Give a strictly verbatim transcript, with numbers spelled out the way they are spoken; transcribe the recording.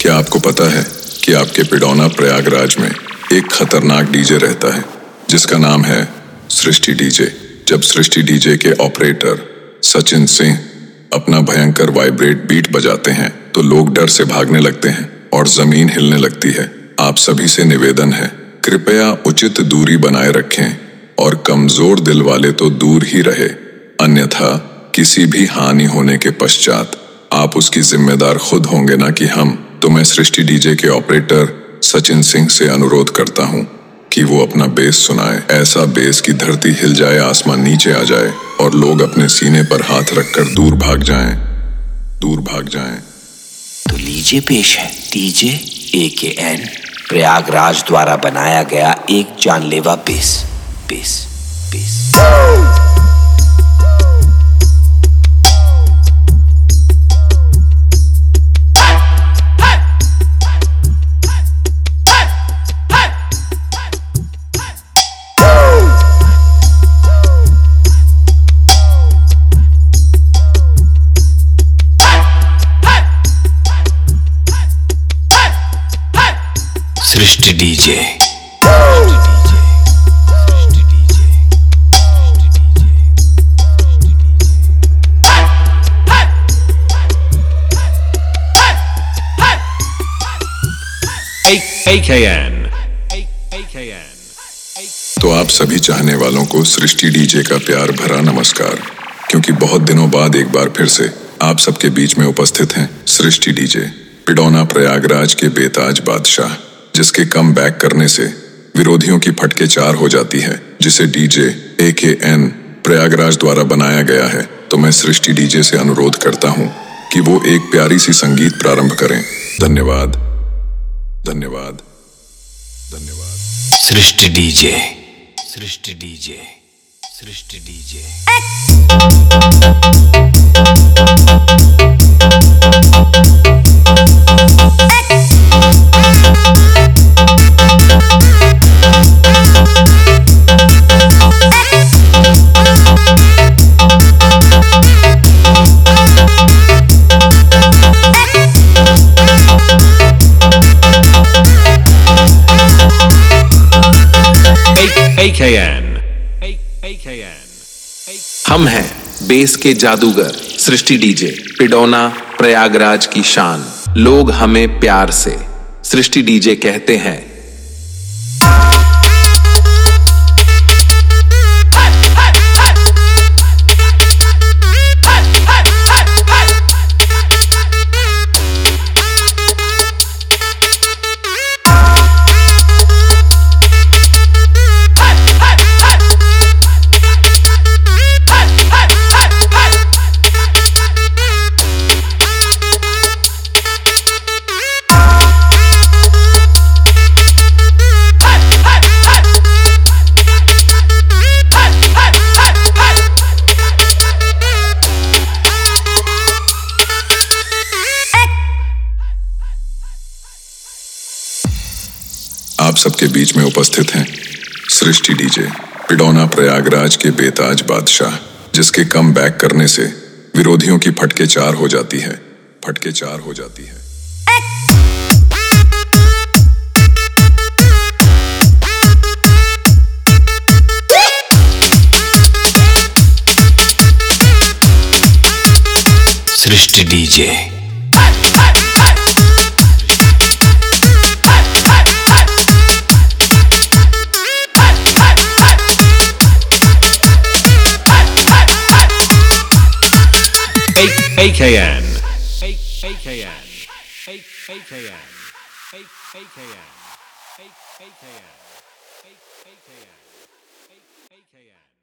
क्या आपको पता है कि आपके पिडौना प्रयागराज में एक खतरनाक डीजे रहता है जिसका नाम है सृष्टि डीजे। जब सृष्टि डीजे के ऑपरेटर सचिन सिंह अपना भयंकर वाइब्रेट बीट बजाते हैं तो लोग डर से भागने लगते हैं और जमीन हिलने लगती है। आप सभी से निवेदन है, कृपया उचित दूरी बनाए रखें और कमजोर दिल वाले तो दूर ही रहे, अन्यथा किसी भी हानि होने के पश्चात आप उसकी जिम्मेदार खुद होंगे, ना कि हम। तो मैं सृष्टि डीजे के ऑपरेटर सचिन सिंह से अनुरोध करता हूं कि वो अपना बेस सुनाए, ऐसा बेस कि धरती हिल जाए, आसमान नीचे आ जाए और लोग अपने सीने पर हाथ रखकर दूर भाग जाएं, दूर भाग जाएं। तो लीजिए पेश है डीजे ए के एन प्रयागराज द्वारा बनाया गया एक जानलेवा bass bass bass. Srishti DJ. A K N तो आप सभी चाहने वालों को सृष्टि डीजे का प्यार भरा नमस्कार, क्योंकि बहुत दिनों बाद एक बार फिर से आप सबके बीच में उपस्थित हैं सृष्टि डीजे, पिडौना प्रयागराज के बेताज बादशाह, जिसके कम बैक करने से विरोधियों की फटके चार हो जाती है, जिसे डीजे ए के एन प्रयागराज द्वारा बनाया गया है। तो मैं सृष्टि डीजे से अनुरोध करता हूं कि वो एक प्यारी सी संगीत प्रारंभ करें। धन्यवाद, धन्यवाद, धन्यवाद। Srishti DJ, Srishti DJ, Srishti DJ. A K N हम हैं बेस के जादूगर सृष्टि डीजे, पिडौना प्रयागराज की शान। लोग हमें प्यार से सृष्टि डीजे कहते हैं। आप सबके बीच में उपस्थित हैं सृष्टि डीजे, पिडौना प्रयागराज के बेताज बादशाह, जिसके कम बैक करने से विरोधियों की फटके चार हो जाती है, फटके चार हो जाती है। Srishti DJ. A K N A K N A K N A K N A K N A K N A K N